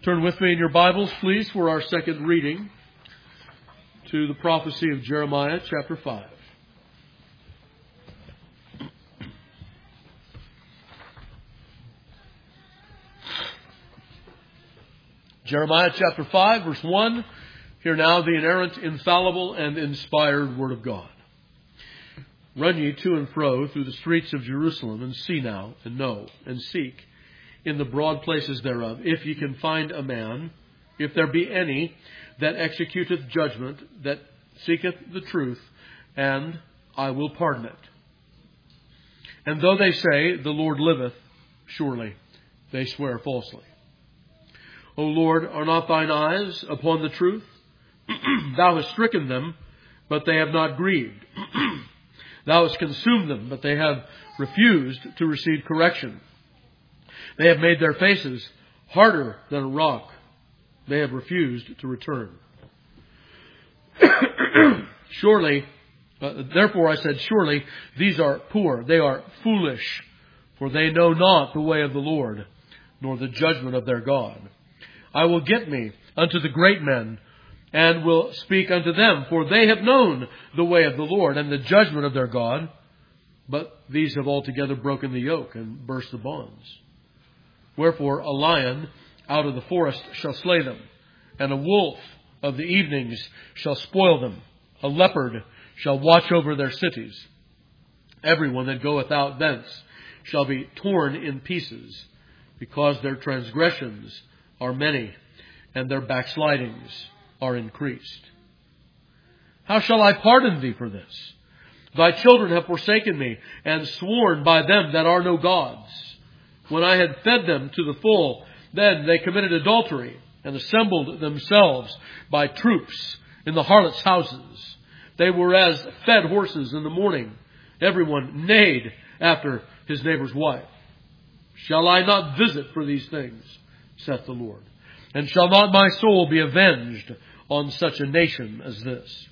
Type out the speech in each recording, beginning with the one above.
Turn with me in your Bibles, please, for our second reading to the prophecy of Jeremiah, chapter 5. Jeremiah chapter 5, verse 1. Hear now the inerrant, infallible, and inspired Word of God. Run ye to and fro through the streets of Jerusalem, and see now, and know, and seek in the broad places thereof, if ye can find a man, if there be any, that executeth judgment, that seeketh the truth, and I will pardon it. And though they say, the Lord liveth, surely they swear falsely. O Lord, are not thine eyes upon the truth? Thou hast stricken them, but they have not grieved. Thou hast consumed them, but they have refused to receive correction. They have made their faces harder than a rock. They have refused to return. Therefore I said, surely these are poor. They are foolish, for they know not the way of the Lord, nor the judgment of their God. I will get me unto the great men, and will speak unto them, for they have known the way of the Lord, and the judgment of their God. But these have altogether broken the yoke, and burst the bonds. Wherefore a lion out of the forest shall slay them, and a wolf of the evenings shall spoil them. A leopard shall watch over their cities. Everyone that goeth out thence shall be torn in pieces, because their transgressions are many, and their backslidings are increased. How shall I pardon thee for this? Thy children have forsaken me, and sworn by them that are no gods. When I had fed them to the full, then they committed adultery, and assembled themselves by troops in the harlots' houses. They were as fed horses in the morning. Everyone neighed after his neighbor's wife. Shall I not visit for these things, saith the Lord? And shall not my soul be avenged on such a nation as this?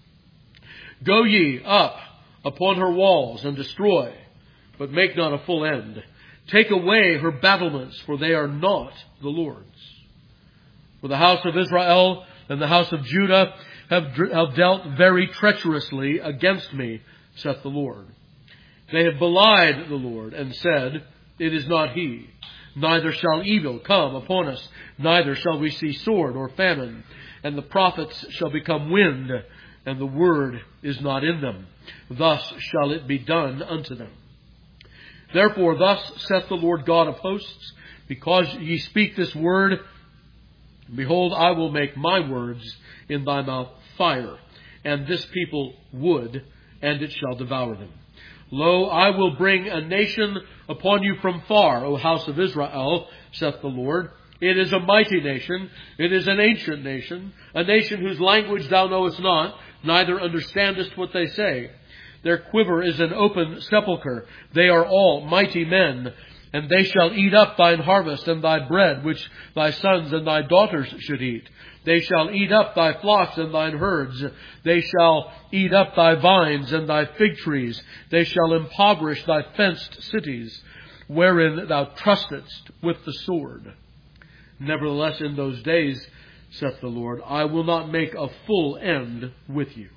Go ye up upon her walls, and destroy, but make not a full end. Take away her battlements, for they are not the Lord's. For the house of Israel and the house of Judah have dealt very treacherously against me, saith the Lord. They have belied the Lord, and said, it is not he. Neither shall evil come upon us, neither shall we see sword or famine. And the prophets shall become wind, and the word is not in them. Thus shall it be done unto them. Therefore thus saith the Lord God of hosts, because ye speak this word, behold, I will make my words in thy mouth fire, and this people wood, and it shall devour them. Lo, I will bring a nation upon you from far, O house of Israel, saith the Lord. It is a mighty nation, it is an ancient nation, a nation whose language thou knowest not, neither understandest what they say. Their quiver is an open sepulchre. They are all mighty men. And they shall eat up thine harvest and thy bread, which thy sons and thy daughters should eat. They shall eat up thy flocks and thine herds. They shall eat up thy vines and thy fig trees. They shall impoverish thy fenced cities, wherein thou trustedst with the sword. Nevertheless, in those days, saith the Lord, I will not make a full end with you.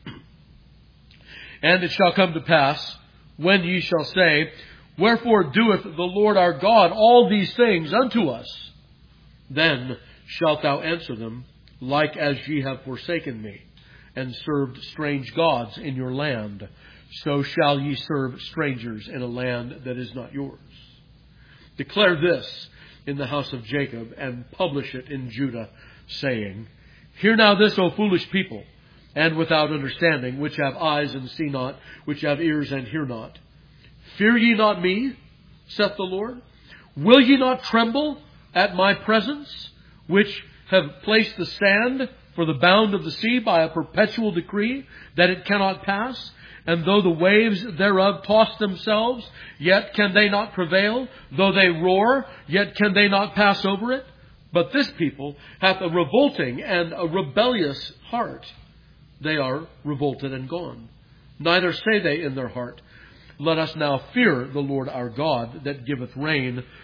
And it shall come to pass, when ye shall say, wherefore doeth the Lord our God all these things unto us? Then shalt thou answer them, like as ye have forsaken me, and served strange gods in your land, so shall ye serve strangers in a land that is not yours. Declare this in the house of Jacob, and publish it in Judah, saying, hear now this, O foolish people, and without understanding, which have eyes and see not, which have ears and hear not. Fear ye not me, saith the Lord? Will ye not tremble at my presence, which have placed the sand for the bound of the sea by a perpetual decree, that it cannot pass? And though the waves thereof toss themselves, yet can they not prevail. Though they roar, yet can they not pass over it. But this people hath a revolting and a rebellious heart. They are revolted and gone. Neither say they in their heart, let us now fear the Lord our God, that giveth rain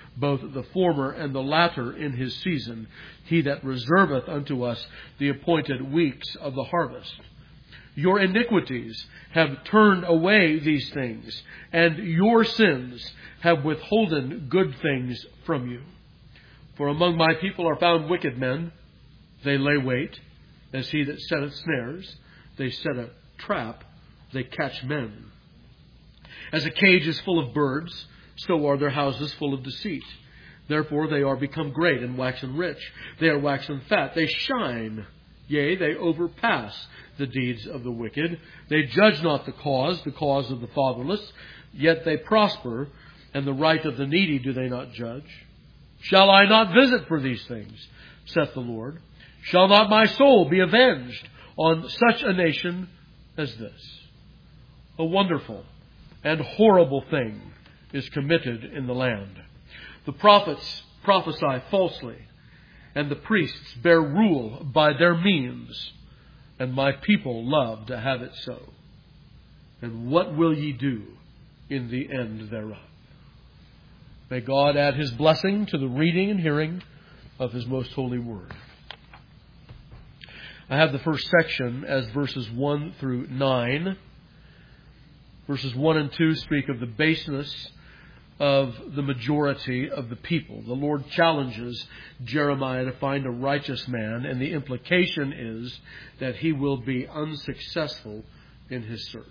both the former and the latter in His season, He that reserveth unto us the appointed weeks of the harvest. Your iniquities have turned away these things, and your sins have withholden good things from you. For among my people are found wicked men. They lay wait, as he that setteth snares. They set a trap, they catch men. As a cage is full of birds, so are their houses full of deceit. Therefore they are become great and waxen rich. They are waxen fat, they shine. Yea, they overpass the deeds of the wicked. They judge not the cause of the fatherless. Yet they prosper, and the right of the needy do they not judge. Shall I not visit for these things, saith the Lord? Shall not my soul be avenged on such a nation as this? A wonderful and horrible thing is committed in the land. The prophets prophesy falsely, and the priests bear rule by their means, and my people love to have it so. And what will ye do in the end thereof? May God add His blessing to the reading and hearing of His most holy word. I have the first section as verses 1 through 9. Verses 1 and 2 speak of the baseness of the majority of the people. The Lord challenges Jeremiah to find a righteous man, and the implication is that he will be unsuccessful in his search.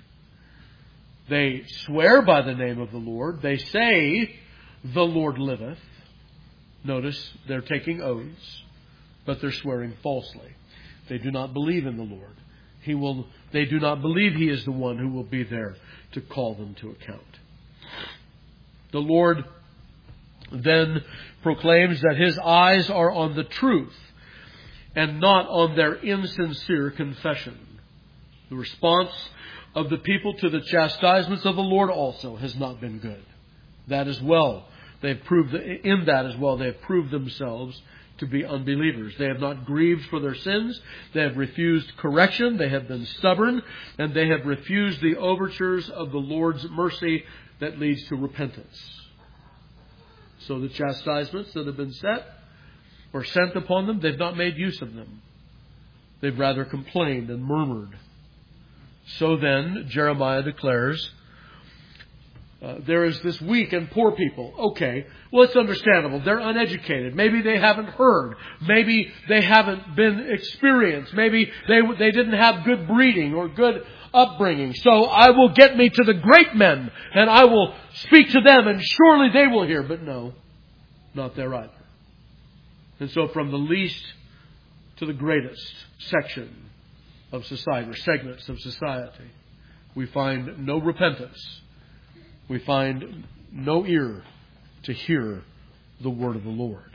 They swear by the name of the Lord. They say, "The Lord liveth." Notice they're taking oaths, but they're swearing falsely. They do not believe in the Lord. They do not believe He is the one who will be there to call them to account. The Lord then proclaims that His eyes are on the truth and not on their insincere confession. The response of the people to the chastisements of the Lord also has not been good. That as well, they've proved themselves to be unbelievers. They have not grieved for their sins. They have refused correction. They have been stubborn, and they have refused the overtures of the Lord's mercy that leads to repentance. So the chastisements that have been set or sent upon them, they've not made use of them. They've rather complained and murmured. So then, Jeremiah declares, there is this weak and poor people. Okay, well, it's understandable. They're uneducated. Maybe they haven't heard. Maybe they haven't been experienced. Maybe they didn't have good breeding or good upbringing. So I will get me to the great men, and I will speak to them, and surely they will hear. But no, not there either. And so from the least to the greatest section of society, or segments of society, we find no repentance. We find no ear to hear the word of the Lord.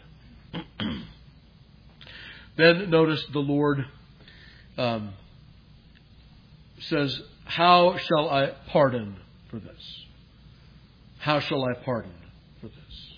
Then notice the Lord says, "How shall I pardon for this?" How shall I pardon for this?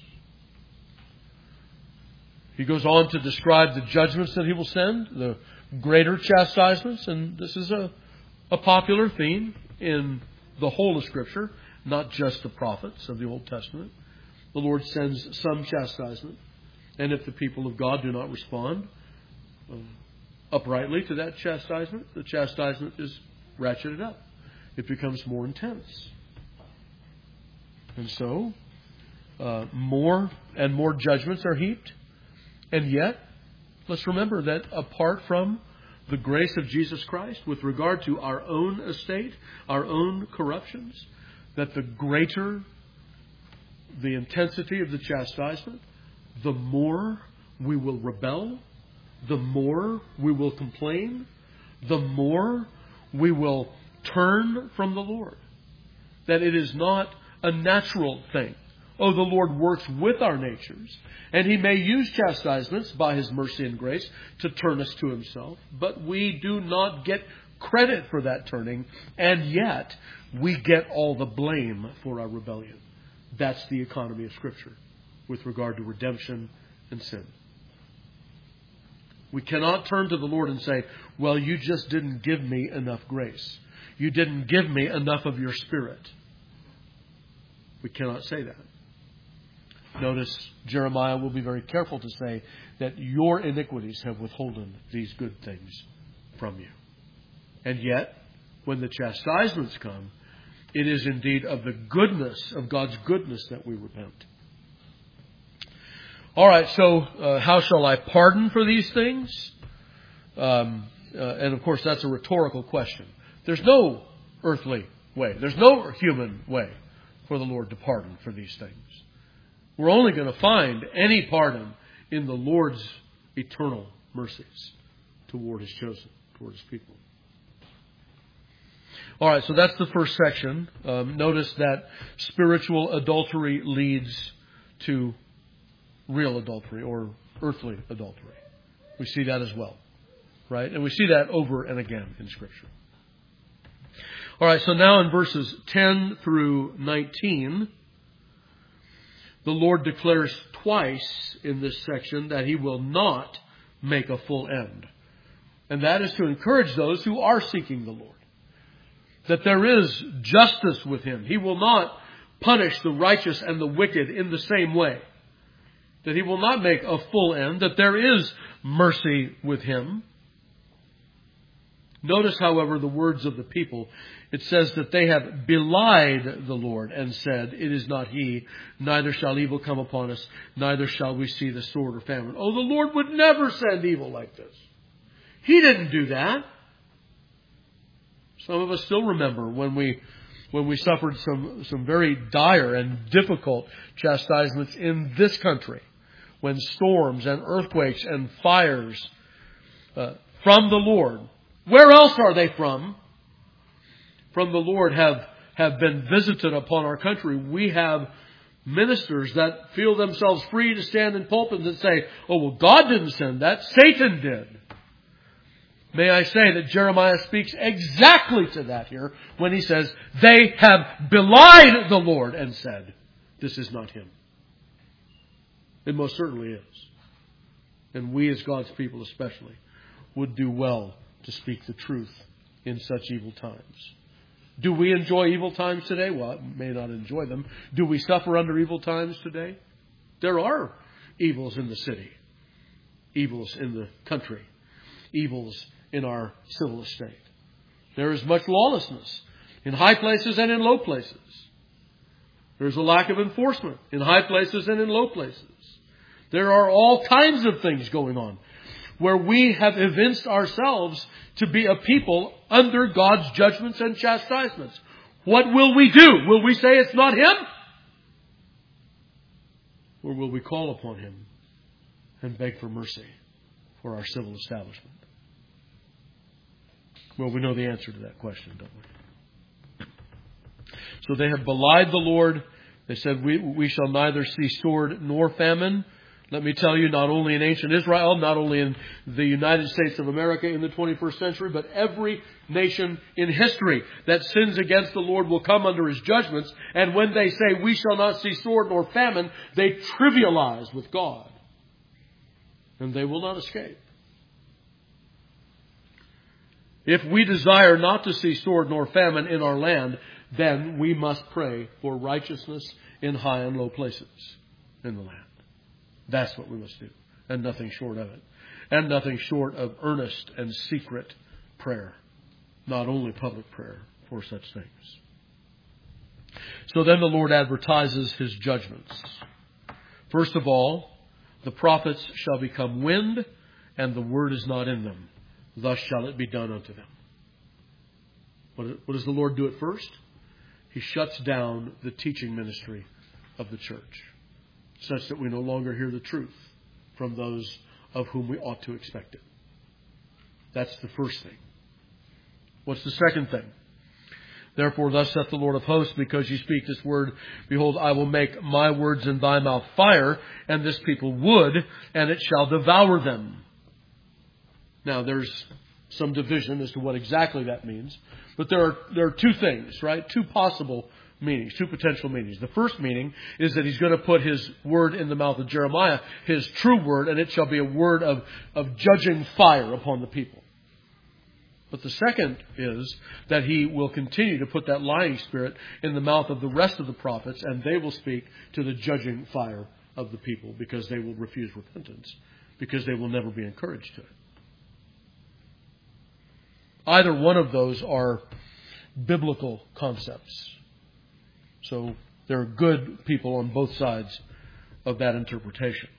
He goes on to describe the judgments that He will send, the greater chastisements, and this is a popular theme in the whole of Scripture. Not just the prophets of the Old Testament. The Lord sends some chastisement. And if the people of God do not respond uprightly to that chastisement, the chastisement is ratcheted up. It becomes more intense. And so, more and more judgments are heaped. And yet, let's remember that apart from the grace of Jesus Christ, with regard to our own estate, our own corruptions, that the greater the intensity of the chastisement, the more we will rebel, the more we will complain, the more we will turn from the Lord. That it is not a natural thing. Oh, the Lord works with our natures, and He may use chastisements by His mercy and grace to turn us to Himself, but we do not get credit for that turning, and yet we get all the blame for our rebellion. That's the economy of Scripture with regard to redemption and sin. We cannot turn to the Lord and say, "Well, you just didn't give me enough grace. You didn't give me enough of your Spirit." We cannot say that. Notice Jeremiah will be very careful to say that your iniquities have withholden these good things from you. And yet, when the chastisements come, it is indeed of the goodness, of God's goodness, that we repent. All right, so how shall I pardon for these things? And of course, that's a rhetorical question. There's no earthly way. There's no human way for the Lord to pardon for these things. We're only going to find any pardon in the Lord's eternal mercies toward His chosen, toward His people. All right, so that's the first section. Notice that spiritual adultery leads to real adultery or earthly adultery. We see that as well, right? And we see that over and again in Scripture. All right, so now in verses 10 through 19, the Lord declares twice in this section that He will not make a full end. And that is to encourage those who are seeking the Lord. That there is justice with Him. He will not punish the righteous and the wicked in the same way. That He will not make a full end. That there is mercy with Him. Notice, however, the words of the people. It says that they have belied the Lord and said, "It is not He, neither shall evil come upon us, neither shall we see the sword or famine." Oh, the Lord would never send evil like this. He didn't do that. Some of us still remember when we suffered some very dire and difficult chastisements in this country, when storms and earthquakes and fires from the Lord. Where else are they from? From the Lord have been visited upon our country. We have ministers that feel themselves free to stand in pulpits and say, "Oh, well, God didn't send that. Satan did." May I say that Jeremiah speaks exactly to that here when he says, "They have belied the Lord and said, 'This is not Him.'" It most certainly is. And we as God's people especially would do well to speak the truth in such evil times. Do we enjoy evil times today? Well, we may not enjoy them. Do we suffer under evil times today? There are evils in the city, evils in the country, evils in our civil estate. There is much lawlessness in high places and in low places. There's a lack of enforcement in high places and in low places. There are all kinds of things going on where we have evinced ourselves to be a people under God's judgments and chastisements. What will we do? Will we say it's not Him? Or will we call upon Him and beg for mercy for our civil establishment? Well, we know the answer to that question, don't we? So they have belied the Lord. They said, we shall neither see sword nor famine. Let me tell you, not only in ancient Israel, not only in the United States of America in the 21st century, but every nation in history that sins against the Lord will come under His judgments. And when they say, "We shall not see sword nor famine," they trivialize with God. And they will not escape. If we desire not to see sword nor famine in our land, then we must pray for righteousness in high and low places in the land. That's what we must do. And nothing short of it. And nothing short of earnest and secret prayer. Not only public prayer for such things. So then the Lord advertises His judgments. First of all, the prophets shall become wind, and the word is not in them. Thus shall it be done unto them. What does the Lord do at first? He shuts down the teaching ministry of the church, such that we no longer hear the truth from those of whom we ought to expect it. That's the first thing. What's the second thing? Therefore, thus saith the Lord of hosts, because you speak this word, behold, I will make my words in thy mouth fire, and this people wood, and it shall devour them. Now, there's some division as to what exactly that means. But there are two things, right? Two possible meanings, two potential meanings. The first meaning is that He's going to put His word in the mouth of Jeremiah, His true word, and it shall be a word of judging fire upon the people. But the second is that He will continue to put that lying spirit in the mouth of the rest of the prophets, and they will speak to the judging fire of the people because they will refuse repentance, because they will never be encouraged to it. Either one of those are biblical concepts. So there are good people on both sides of that interpretation.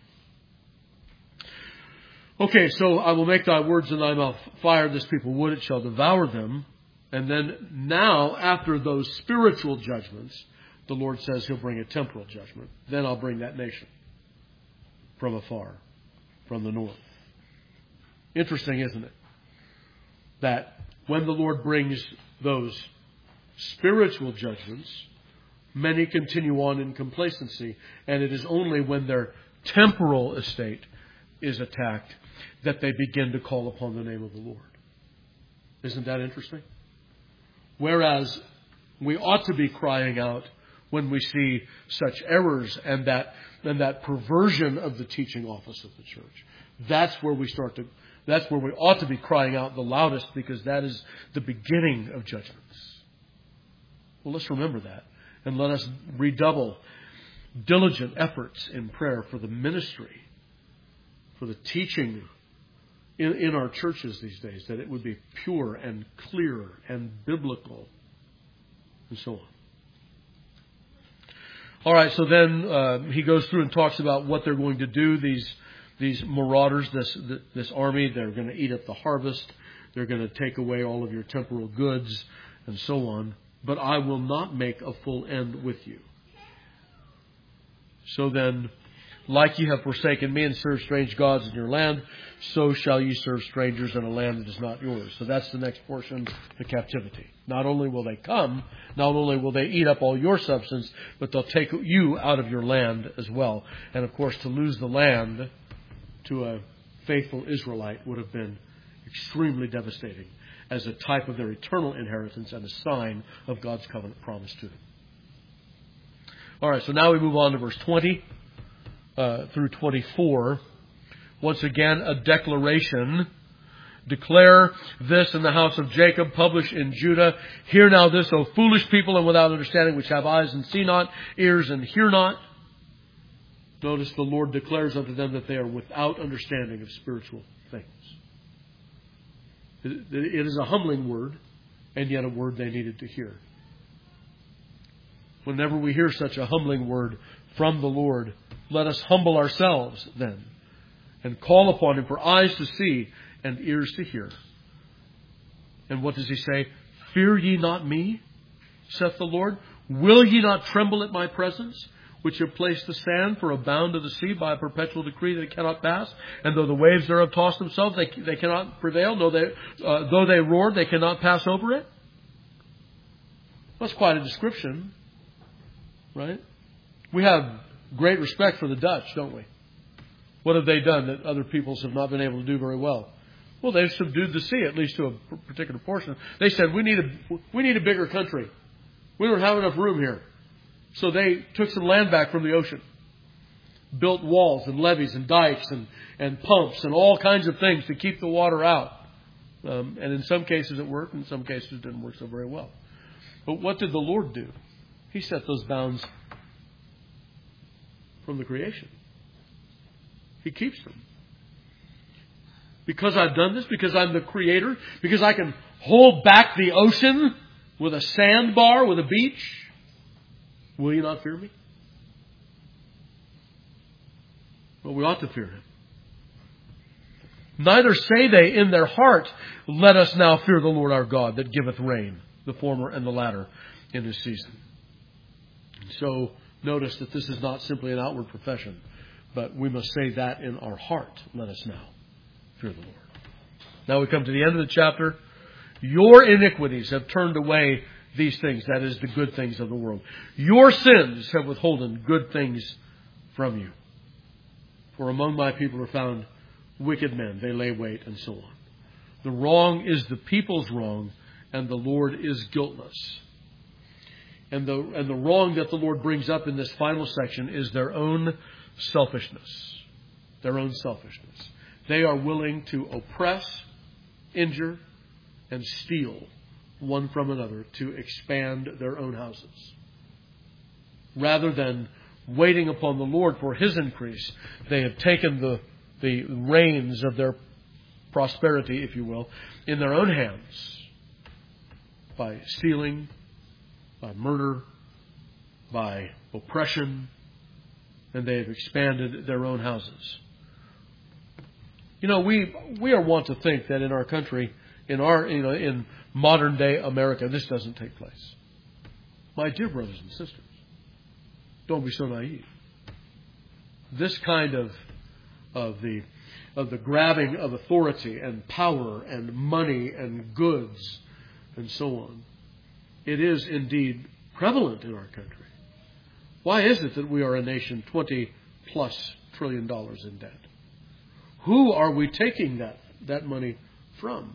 Okay, so I will make thy words in thy mouth fire, this people wood, it shall devour them. And then now, after those spiritual judgments, the Lord says He'll bring a temporal judgment. Then I'll bring that nation from afar, from the north. Interesting, isn't it? That when the Lord brings those spiritual judgments, many continue on in complacency, and it is only when their temporal estate is attacked that they begin to call upon the name of the Lord. Isn't that interesting? Whereas we ought to be crying out when we see such errors and that perversion of the teaching office of the church. That's where we ought to be crying out the loudest, because that is the beginning of judgments. Well, let's remember that. And let us redouble diligent efforts in prayer for the ministry, for the teaching in our churches these days, that it would be pure and clear and biblical, and so on. All right, so then he goes through and talks about what they're going to do. These marauders, this army, they're going to eat up the harvest. They're going to take away all of your temporal goods, and so on. But I will not make a full end with you. So then, like you have forsaken me and served strange gods in your land, so shall you serve strangers in a land that is not yours. So that's the next portion, the captivity. Not only will they come, not only will they eat up all your substance, but they'll take you out of your land as well. And of course, to lose the land to a faithful Israelite would have been extremely devastating, as a type of their eternal inheritance and a sign of God's covenant promise to them. All right, so now we move on to verse 20 through 24. Once again, a declaration. Declare this in the house of Jacob, publish in Judah. Hear now this, O foolish people and without understanding, which have eyes and see not, ears and hear not. Notice the Lord declares unto them that they are without understanding of spiritual things. It is a humbling word, and yet a word they needed to hear. Whenever we hear such a humbling word from the Lord, let us humble ourselves then and call upon Him for eyes to see and ears to hear. And what does He say? Fear ye not me, saith the Lord. Will ye not tremble at my presence, which have placed the sand for a bound of the sea by a perpetual decree that it cannot pass? And though the waves thereof toss themselves, they cannot prevail. Though they roar, they cannot pass over it. That's quite a description, right? We have great respect for the Dutch, don't we? What have they done that other peoples have not been able to do very well? Well, they've subdued the sea, at least to a particular portion. They said, we need a bigger country. We don't have enough room here. So they took some land back from the ocean, built walls and levees and dikes and pumps and all kinds of things to keep the water out. And in some cases it worked, in some cases it didn't work so very well. But what did the Lord do? He set those bounds from the creation. He keeps them. Because I've done this, because I'm the Creator, because I can hold back the ocean with a sandbar, with a beach, will you not fear me? Well, we ought to fear Him. Neither say they in their heart, let us now fear the Lord our God, that giveth rain, the former and the latter, in His season. So notice that this is not simply an outward profession, but we must say that in our heart. Let us now fear the Lord. Now we come to the end of the chapter. Your iniquities have turned away these things, that is, the good things of the world. Your sins have withholden good things from you. For among my people are found wicked men. They lay wait, and so on. The wrong is the people's wrong, and the Lord is guiltless. And the wrong that the Lord brings up in this final section is their own selfishness. Their own selfishness. They are willing to oppress, injure, and steal one from another to expand their own houses, rather than waiting upon the Lord for His increase. They have taken the reins of their prosperity, if you will, in their own hands by stealing, by murder, by oppression, and they have expanded their own houses. You know, we are wont to think that in our country, in modern day America, this doesn't take place. My dear brothers and sisters, don't be so naive. This kind of the grabbing of authority and power and money and goods and so on, it is indeed prevalent in our country. Why is it that we are a nation $20+ trillion in debt? Who are we taking that money from?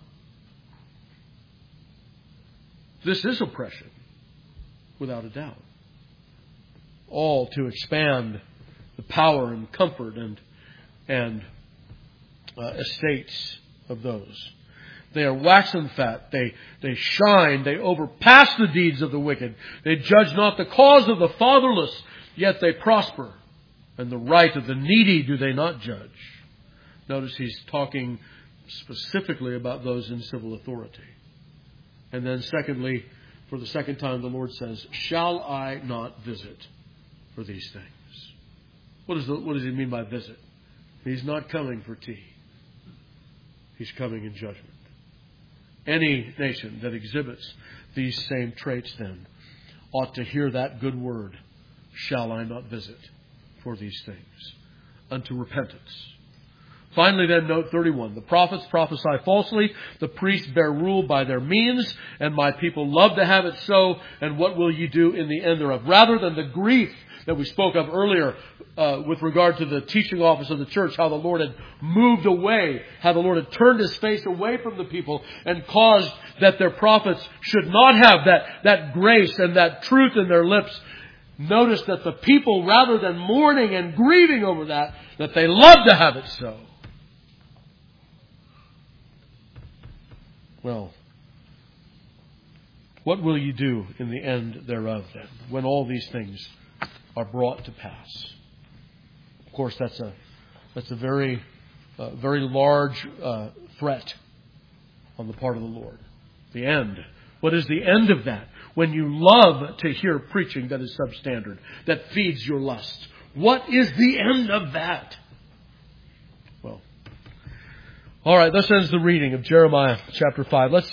This is oppression, without a doubt. All to expand the power and comfort and estates of those. They are waxen fat. They shine. They overpass the deeds of the wicked. They judge not the cause of the fatherless, yet they prosper. And the right of the needy do they not judge. Notice he's talking specifically about those in civil authority. And then secondly, for the second time, the Lord says, shall I not visit for these things? What does he mean by visit? He's not coming for tea. He's coming in judgment. Any nation that exhibits these same traits then ought to hear that good word, shall I not visit for these things, unto repentance. Finally then, note 31. The prophets prophesy falsely. The priests bear rule by their means. And my people love to have it so. And what will ye do in the end thereof? Rather than the grief that we spoke of earlier with regard to the teaching office of the church, how the Lord had moved away, how the Lord had turned His face away from the people and caused that their prophets should not have that grace and that truth in their lips. Notice that the people, rather than mourning and grieving over that they love to have it so. Well, what will you do in the end thereof then, when all these things are brought to pass? Of course, that's a very large threat on the part of the Lord. The end. What is the end of that? When you love to hear preaching that is substandard, that feeds your lusts. What is the end of that? Well, all right, thus ends the reading of Jeremiah chapter 5. Let's